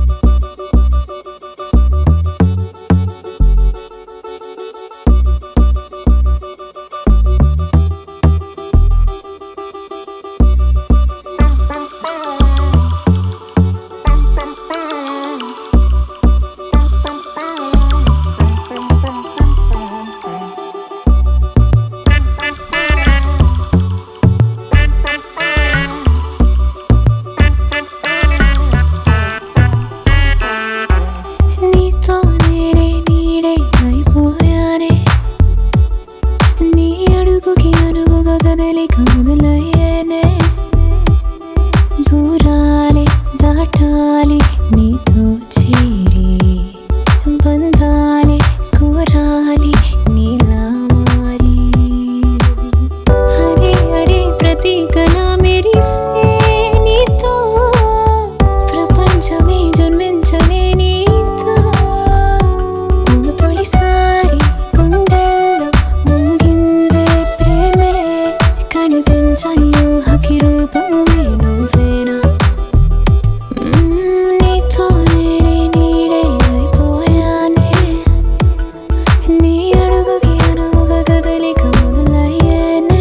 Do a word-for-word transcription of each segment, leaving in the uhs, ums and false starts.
దూరాలే దాటాలి నీతో చేరి బంధాలే కోరాలి నీలా మారి హరే హరే ప్రతి కళ మెరిసే నీతో ప్రపంచమే జన్మించనే నీతో ఓ తొలిసారి గుండెల్లో మూగిందే ప్రేమే కనిపించని ఊహకి రూపమే నువ్వేనా నీతో నేనే నీడే అయిపోయానే నీ అడుగుకి అనువుగా కదలిక మొదలయ్యేనే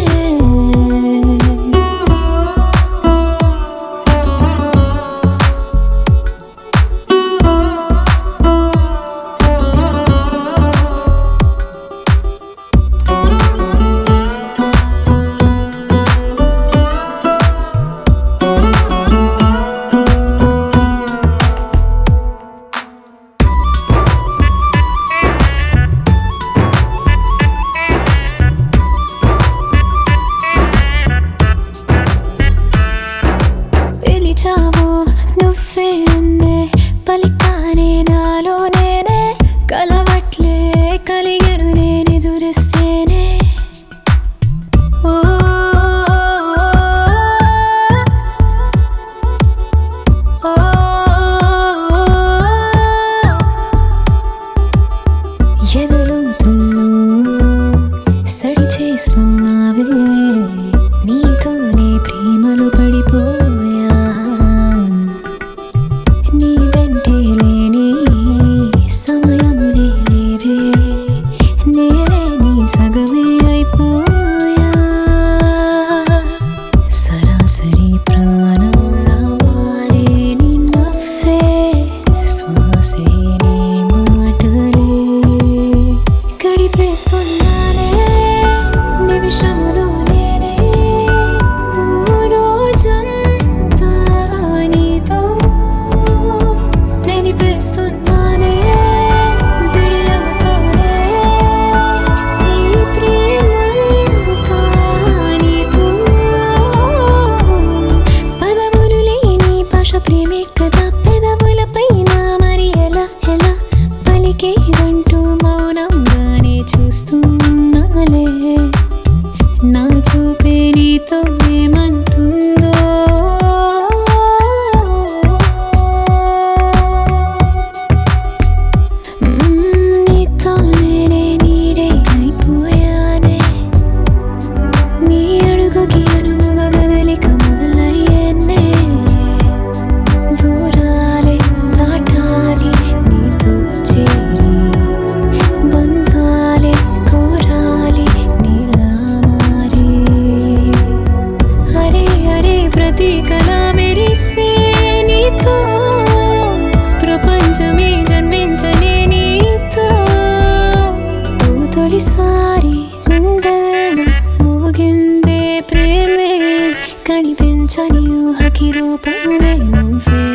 పిలిచావు నువ్వే నన్నే పలికానే నాలో నేనే కలవట్లే కలిగను నేనెదురిస్తేనే ఓ ఓ ఎదలుతున్నూ సడి చేస్తున్నావే నీతోనే ప్రేమలో పడిపోయా నీ వెంటే లేని సమయములే లేవే నేనే నీ సగమే అయిపోయా సరాసరి ప్రాణంలా మారే నీ నవ్వే శ్వాసే నీ మాటలే గడిపేస్తున్నానే నిమిషములో నేనే ఓ రోజంతా నీతో తెలిపేస్తున్నానే బిడియముతోనే ఈ ప్రేమంతా నీతో పదములు లేని భాష ప్రేమే కదా పెదవులపైన మరి ఎలా ఎలా పలికేదంటూ మౌనంగానే చూస్తున్నాలే నా చూపే నీతో ఏమంటుందో నీతో నేనే నీడే అయిపోయానే నీ అడుగుకి అనువుగా కదలిక మొదలయ్యేనే దూరాలే దాటాలి నీతో చేరి బంధాలే కోరాలి నీలా మారి హరే హరే ప్రతి కళ మెరిసే నీతో ప్రపంచమే జన్మించనే నీతో ఓ తొలిసారి గుండెల్లో మోగిందే ప్రేమే కనిపించని ఊహకి రూపమే నువ్వే